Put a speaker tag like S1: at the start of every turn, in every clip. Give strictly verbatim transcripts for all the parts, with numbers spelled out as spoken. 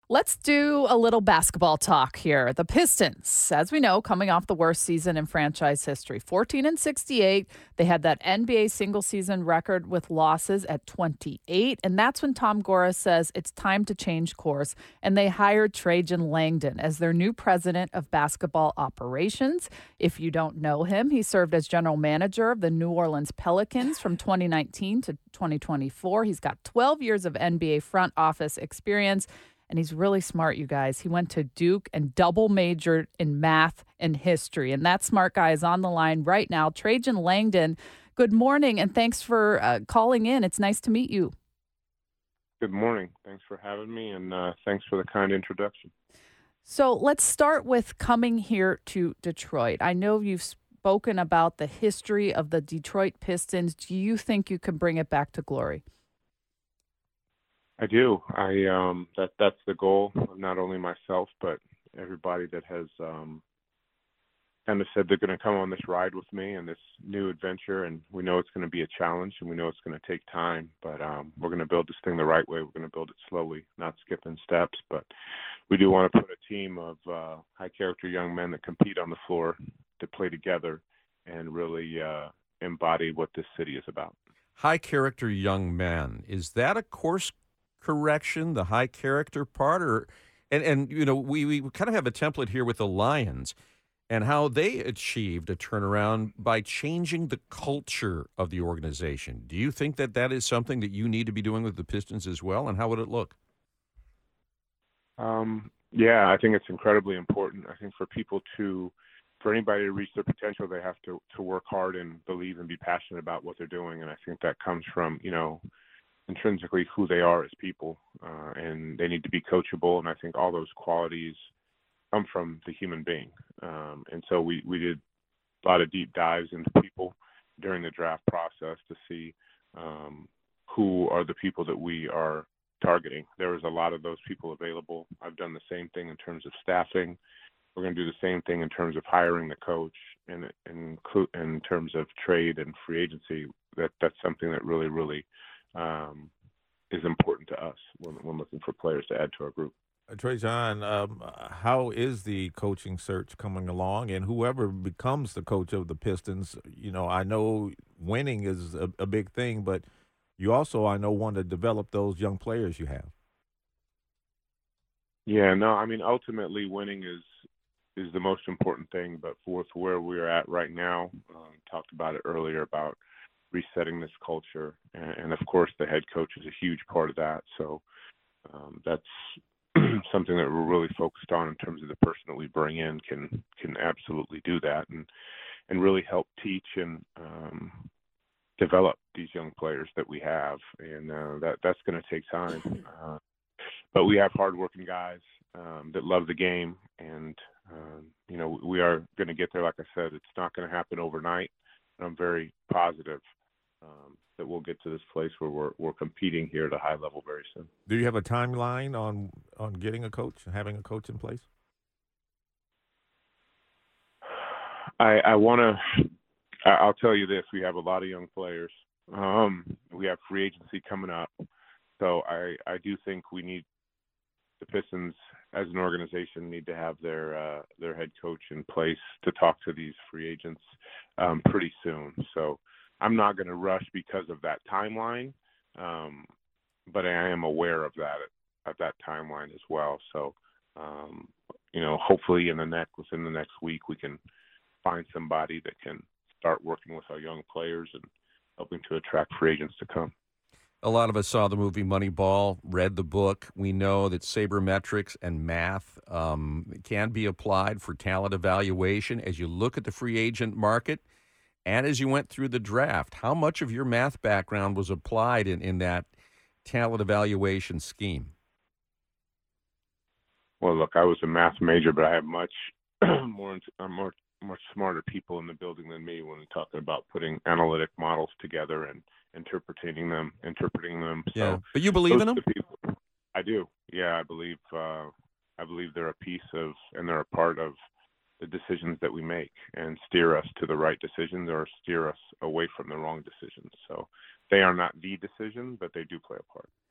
S1: Let's do a little basketball talk here. The Pistons, as we know, coming off the worst season in franchise history, fourteen and sixty-eight. They had that N B A single season record with losses at twenty-eight. And that's when Tom Gora says it's time to change course. And they hired Trajan Langdon as their new president of basketball operations. If you don't know him, he served as general manager of the New Orleans Pelicans from twenty nineteen to twenty twenty-four. He's got twelve years of N B A front office experience. And he's really smart, you guys. He went to Duke and double majored in math and history. And that smart guy is on the line right now. Trajan Langdon, good morning, and thanks for uh, calling in. It's nice to meet you.
S2: Good morning. Thanks for having me, and uh, thanks for the kind introduction.
S1: So let's start with coming here to Detroit. I know you've spoken about the history of the Detroit Pistons. Do you think you can bring it back to glory?
S2: I do. I um, that that's the goal of not only myself but everybody that has um, kind of said they're going to come on this ride with me and this new adventure. And we know it's going to be a challenge, and we know it's going to take time. But um, we're going to build this thing the right way. We're going to build it slowly, not skipping steps. But we do want to put a team of uh, high-character young men that compete on the floor, to play together, and really uh, embody what this city is about.
S3: High-character young men, is that a course correction, the high character part? Or and and you know we, we kind of have a template here with the Lions and how they achieved a turnaround by changing the culture of the organization. Do you think that that is something that you need to be doing with the Pistons as well, and how would it look?
S2: Um, yeah, I think it's incredibly important. I think for people to, for anybody to reach their potential, they have to, to work hard and believe and be passionate about what they're doing. And I think that comes from, you know, intrinsically who they are as people, uh, and they need to be coachable. And I think all those qualities come from the human being. Um, and so we, we did a lot of deep dives into people during the draft process to see um, who are the people that we are targeting. There was a lot of those people available. I've done the same thing in terms of staffing. We're going to do the same thing in terms of hiring the coach, and in, in terms of trade and free agency. That that's something that really, really Um, is important to us when, when looking for players to add to our group.
S4: Uh, Trajan, um, how is the coaching search coming along? And whoever becomes the coach of the Pistons, you know, I know winning is a, a big thing, but you also, I know, want to develop those young players you have.
S2: Yeah, no, I mean, ultimately winning is is the most important thing, but for, for where we're at right now, um, talked about it earlier about resetting this culture, and, and of course the head coach is a huge part of that. So um, that's something that we're really focused on in terms of the person that we bring in can can absolutely do that, and and really help teach and um, develop these young players that we have, and uh, that that's going to take time. Uh, but we have hardworking guys um, that love the game, and um, you know we are going to get there. Like I said, it's not going to happen overnight. I'm very positive um, that we'll get to this place where we're we're competing here at a high level very soon.
S4: Do you have a timeline on on getting a coach, having a coach in place?
S2: I, I want to. I'll tell you this: we have a lot of young players. Um, we have free agency coming up, so I I do think we need the Pistons as an organization need to have their uh, their head coach in place to talk to these free agents um, pretty soon. So I'm not going to rush because of that timeline, um, but I am aware of that of that timeline as well. So um, you know, hopefully in the next within the next week we can find somebody that can start working with our young players and helping to attract free agents to come.
S3: A lot of us saw the movie Moneyball, read the book. We know that sabermetrics and math um, can be applied for talent evaluation. As you look at the free agent market and as you went through the draft, how much of your math background was applied in, in that talent evaluation scheme?
S2: Well, look, I was a math major, but I have much more, more, more smarter people in the building than me when we're talking about putting analytic models together and interpreting them, interpreting them. So
S3: yeah, but you believe in them?
S2: People, I do. Yeah, I believe. Uh, I believe they're a piece of, and they're a part of the decisions that we make, and steer us to the right decisions or steer us away from the wrong decisions. So they are not the decision, but they do play a part.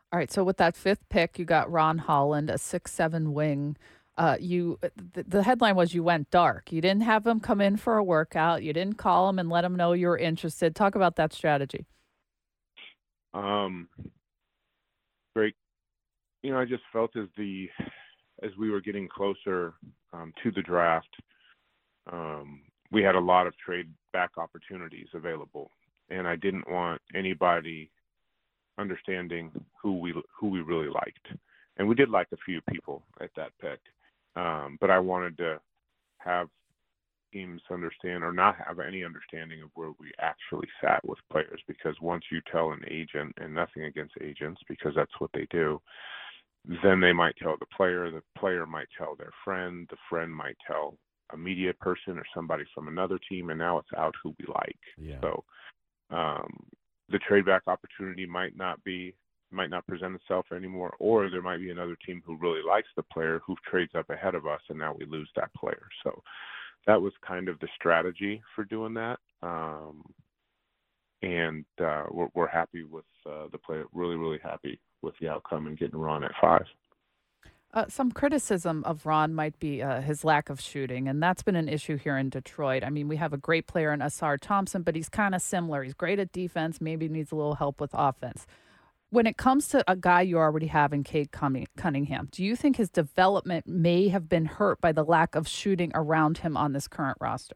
S1: All right, so with that fifth pick, you got Ron Holland, a six seven wing. Uh, you the, the headline was you went dark. You didn't have him come in for a workout. You didn't call him and let him know you were interested. Talk about that strategy.
S2: Um, great. You know, I just felt as the as we were getting closer um, to the draft, um, we had a lot of trade back opportunities available, and I didn't want anybody understanding who we who we really liked, and we did like a few people at that pick, um, but I wanted to have teams understand or not have any understanding of where we actually sat with players, because once you tell an agent, and nothing against agents because that's what they do, then they might tell the player, the player might tell their friend, the friend might tell a media person or somebody from another team, and now it's out who we like.
S3: Yeah.
S2: So um, the trade back opportunity might not be might not present itself anymore, or there might be another team who really likes the player who trades up ahead of us, and now we lose that player. So that was kind of the strategy for doing that, um, and uh, we're, we're happy with uh, the player. Really, really happy with the outcome and getting Ron at five.
S1: Uh, some criticism of Ron might be uh, his lack of shooting, and that's been an issue here in Detroit. I mean, we have a great player in Asar Thompson, but he's kind of similar. He's great at defense, maybe needs a little help with offense. When it comes to a guy you already have in Cade Cunningham, do you think his development may have been hurt by the lack of shooting around him on this current roster?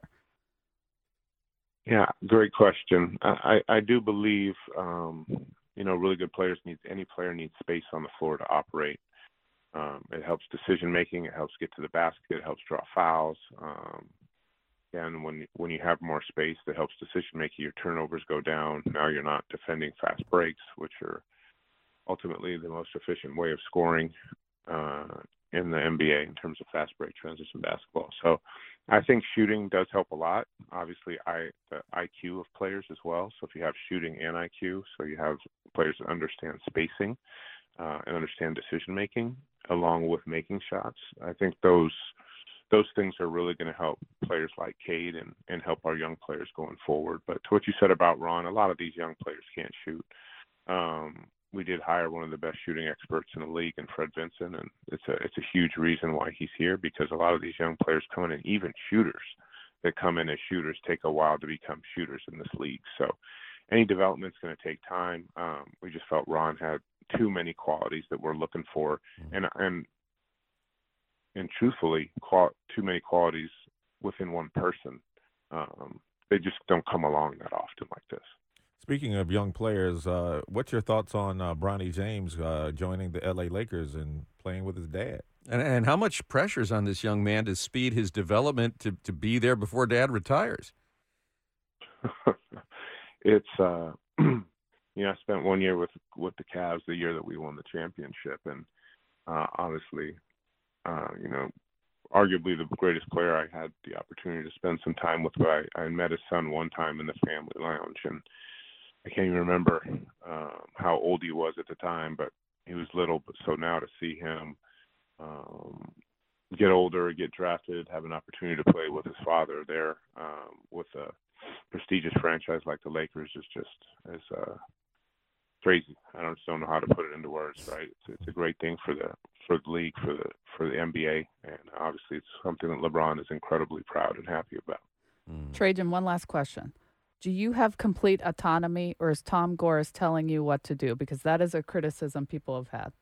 S2: Yeah, great question. I, I do believe, um, you know, really good players need, any player needs space on the floor to operate. Um, it helps decision making. It helps get to the basket. It helps draw fouls. Um, and when when you have more space, that helps decision making. Your turnovers go down. Now you're not defending fast breaks, which are ultimately the most efficient way of scoring uh, in the N B A in terms of fast break transition basketball. So I think shooting does help a lot. Obviously, I the I Q of players as well. So if you have shooting and I Q, so you have players that understand spacing uh, and understand decision making, along with making shots. I think those those things are really going to help players like Cade and, and help our young players going forward. But to what you said about Ron, a lot of these young players can't shoot. Um, we did hire one of the best shooting experts in the league in Fred Vinson, and it's a it's a huge reason why he's here, because a lot of these young players come in, and even shooters that come in as shooters take a while to become shooters in this league. So any development's going to take time. Um, we just felt Ron had too many qualities that we're looking for, and and and truthfully, qual- too many qualities within one person. Um, they just don't come along that often like this.
S4: Speaking of young players, uh, what's your thoughts on uh, Bronny James uh, joining the L A Lakers and playing with his dad?
S3: And, and how much pressure is on this young man to speed his development to, to be there before dad retires?
S2: It's, uh, you know, I spent one year with with the Cavs the year that we won the championship, and uh, obviously, uh, you know, arguably the greatest player I had the opportunity to spend some time with. But I, I met his son one time in the family lounge, and I can't even remember um, how old he was at the time, but he was little. But so now to see him um, get older, get drafted, have an opportunity to play with his father there um, with a prestigious franchise like the Lakers is just is uh, crazy. I don't, just don't know how to put it into words. Right? It's, it's a great thing for the for the league, for the for the N B A, and obviously it's something that LeBron is incredibly proud and happy about.
S1: Mm. Trajan, one last question. Do you have complete autonomy, or is Tom Gores telling you what to do? Because that is a criticism people have had.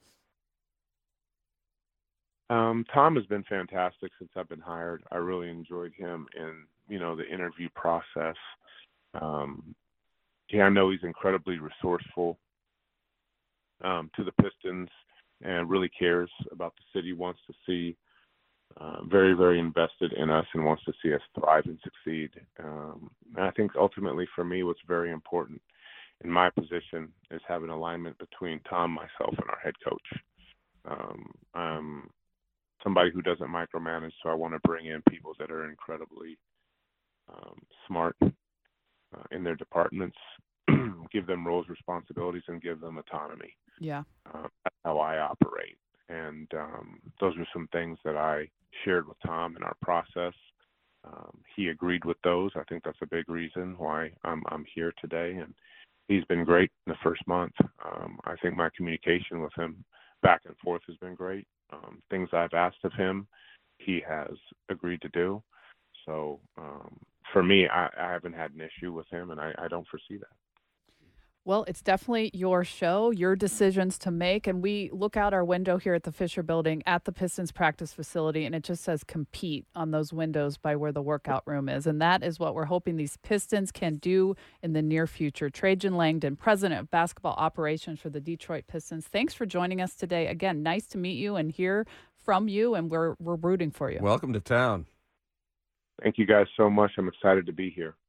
S2: Um, Tom has been fantastic since I've been hired. I really enjoyed him in, you know, the interview process. Um, yeah, I know he's incredibly resourceful um, to the Pistons and really cares about the city, wants to see uh, very, very invested in us and wants to see us thrive and succeed. Um, and I think ultimately for me what's very important in my position is having alignment between Tom, myself, and our head coach. Um, I'm somebody who doesn't micromanage, so I want to bring in people that are incredibly um, smart uh, in their departments, give them roles, responsibilities, and give them autonomy.
S1: Yeah.
S2: Uh, that's how I operate. And um, those are some things that I shared with Tom in our process. Um, he agreed with those. I think that's a big reason why I'm, I'm here today. And he's been great in the first month. Um, I think my communication with him back and forth has been great. Um, things I've asked of him, he has agreed to do. So um, for me, I, I haven't had an issue with him, and I, I don't foresee that.
S1: Well, it's definitely your show, your decisions to make. And we look out our window here at the Fisher Building at the Pistons practice facility, and it just says compete on those windows by where the workout room is. And that is what we're hoping these Pistons can do in the near future. Trajan Langdon, president of basketball operations for the Detroit Pistons. Thanks for joining us today. Again, nice to meet you and hear from you, and we're, we're rooting for you.
S3: Welcome to town.
S2: Thank you guys so much. I'm excited to be here.